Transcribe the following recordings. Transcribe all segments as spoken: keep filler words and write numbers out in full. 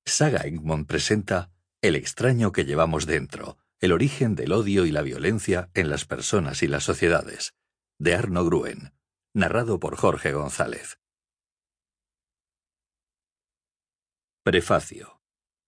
Saga Egmont presenta El extraño que llevamos dentro, el origen del odio y la violencia en las personas y las sociedades, de Arno Gruen, narrado por Jorge González. Prefacio.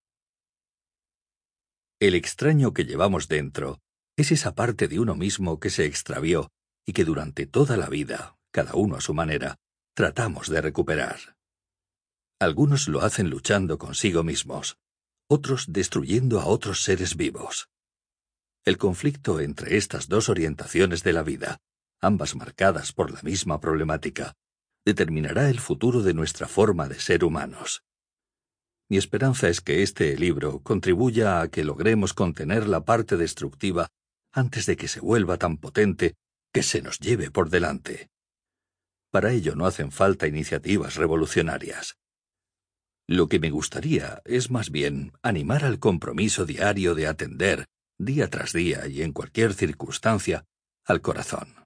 El extraño que llevamos dentro es esa parte de uno mismo que se extravió y que durante toda la vida, cada uno a su manera, tratamos de recuperar. Algunos lo hacen luchando consigo mismos, otros destruyendo a otros seres vivos. El conflicto entre estas dos orientaciones de la vida, ambas marcadas por la misma problemática, determinará el futuro de nuestra forma de ser humanos. Mi esperanza es que este libro contribuya a que logremos contener la parte destructiva antes de que se vuelva tan potente que se nos lleve por delante. Para ello no hacen falta iniciativas revolucionarias. Lo que me gustaría es más bien animar al compromiso diario de atender, día tras día y en cualquier circunstancia, al corazón.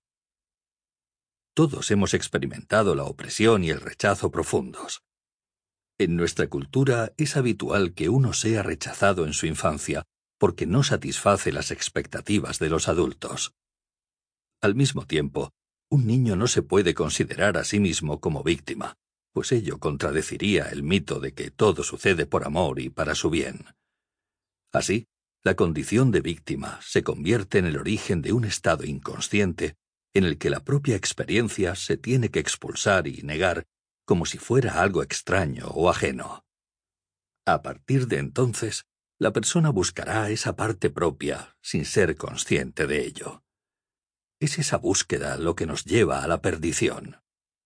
Todos hemos experimentado la opresión y el rechazo profundos. En nuestra cultura es habitual que uno sea rechazado en su infancia porque no satisface las expectativas de los adultos. Al mismo tiempo, un niño no se puede considerar a sí mismo como víctima, pues ello contradeciría el mito de que todo sucede por amor y para su bien. Así, la condición de víctima se convierte en el origen de un estado inconsciente en el que la propia experiencia se tiene que expulsar y negar como si fuera algo extraño o ajeno. A partir de entonces, la persona buscará esa parte propia sin ser consciente de ello. Es esa búsqueda lo que nos lleva a la perdición.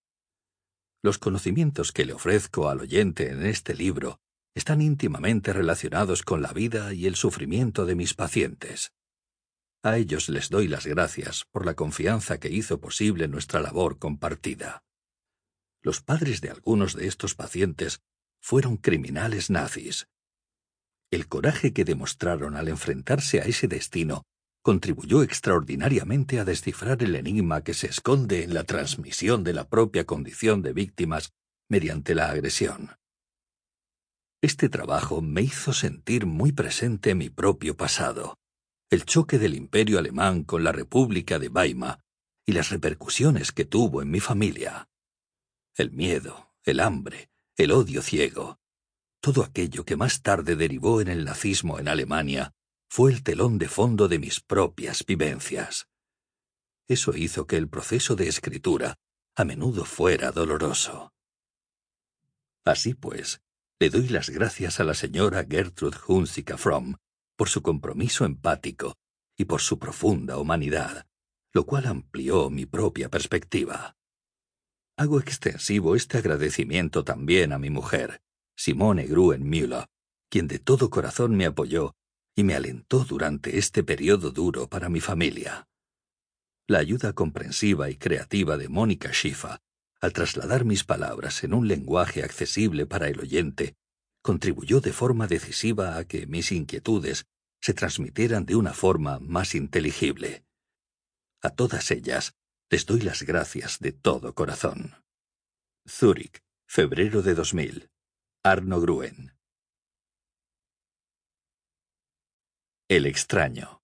Los conocimientos que le ofrezco al oyente en este libro están íntimamente relacionados con la vida y el sufrimiento de mis pacientes. A ellos les doy las gracias por la confianza que hizo posible nuestra labor compartida. Los padres de algunos de estos pacientes fueron criminales nazis. El coraje que demostraron al enfrentarse a ese destino contribuyó extraordinariamente a descifrar el enigma que se esconde en la transmisión de la propia condición de víctimas mediante la agresión. Este trabajo me hizo sentir muy presente mi propio pasado, el choque del Imperio alemán con la República de Weimar y las repercusiones que tuvo en mi familia. El miedo, el hambre, el odio ciego, todo aquello que más tarde derivó en el nazismo en Alemania, fue el telón de fondo de mis propias vivencias. Eso hizo que el proceso de escritura a menudo fuera doloroso. Así pues, le doy las gracias a la señora Gertrud Hunziker Fromm por su compromiso empático y por su profunda humanidad, lo cual amplió mi propia perspectiva. Hago extensivo este agradecimiento también a mi mujer, Simone Gruen Müller, quien de todo corazón me apoyó y me alentó durante este periodo duro para mi familia. La ayuda comprensiva y creativa de Mónica Schiffer, al trasladar mis palabras en un lenguaje accesible para el oyente, contribuyó de forma decisiva a que mis inquietudes se transmitieran de una forma más inteligible. A todas ellas les doy las gracias de todo corazón. Zúrich, febrero de dos mil. Arno Gruen. El extraño.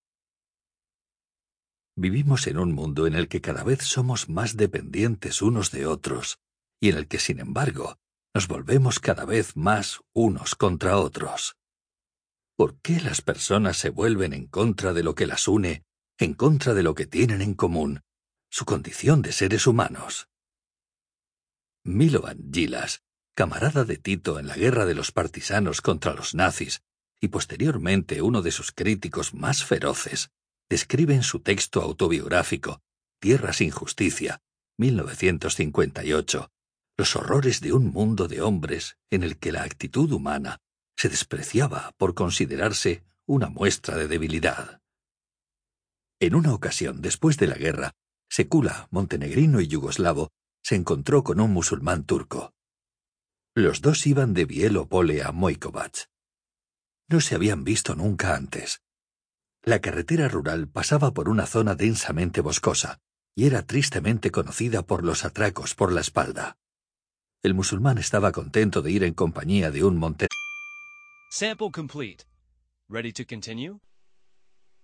Vivimos en un mundo en el que cada vez somos más dependientes unos de otros y en el que, sin embargo, nos volvemos cada vez más unos contra otros. ¿Por qué las personas se vuelven en contra de lo que las une, en contra de lo que tienen en común, su condición de seres humanos? Milovan Gilas, camarada de Tito en la guerra de los partisanos contra los nazis, y posteriormente uno de sus críticos más feroces, describe en su texto autobiográfico, Tierra sin justicia, mil novecientos cincuenta y ocho, los horrores de un mundo de hombres en el que la actitud humana se despreciaba por considerarse una muestra de debilidad. En una ocasión, después de la guerra, Sekula, montenegrino y yugoslavo, se encontró con un musulmán turco. Los dos iban de Bielopole a Mojkovac. No se habían visto nunca antes. La carretera rural pasaba por una zona densamente boscosa y era tristemente conocida por los atracos por la espalda. El musulmán estaba contento de ir en compañía de un montenegrino. Sample complete. Ready to continue?